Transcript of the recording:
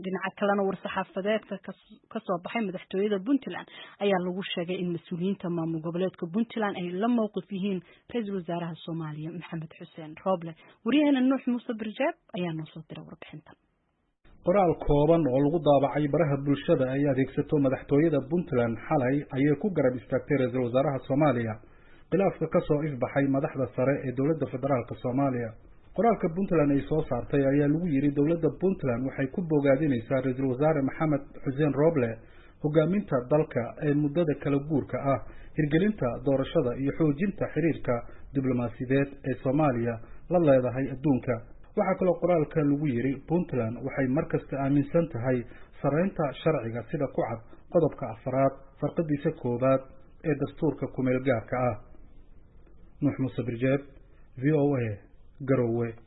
dhinaca kalena war-saxaafadeedka ka soo baxay madaxtooyada Puntland ayaa lagu sheegay in mas'uuliyiinta maamul goboleedka Puntland ay la mowqif yihiin ra'iisul wasaaraha Soomaaliya Maxamed Xuseen Roble. Wariyahana Nuux Muuse Barjaab ayaa noo soo diray warbixintan. qoraal kooban oo lagu daabacay baraha bulshada ay adeegsato madaxtooyada Puntland xalay ayay ku garab istaagtay ra'iisul wasaaraha Soomaaliya khilaafka ka soo ifbaxay madaxda sare ee dowladda federaalka Soomaaliya. qoraalka Puntland ay soo saartay ayaa lagu yiri dowladda Puntland waxay ku bogaadinaysaa ra'iisul wasaare Maxamed Xuseen Roble hogaaminta dalka ee muddada kala guurka ah, hirgelinta doorashada iyo xoojinta xiriirka diblomaasiyadeed ee Soomaaliya la leedahay adduunka. waxaa kaloo qoraalka lagu yiri Puntland waxay markasta aaminsan tahay sareynta sharciga sida ku cad qodobka 4 farqadiisa 1 ee dastuurka ku meel gaarka ah. Nuux Muuse Barjaab, VOA, Garowe.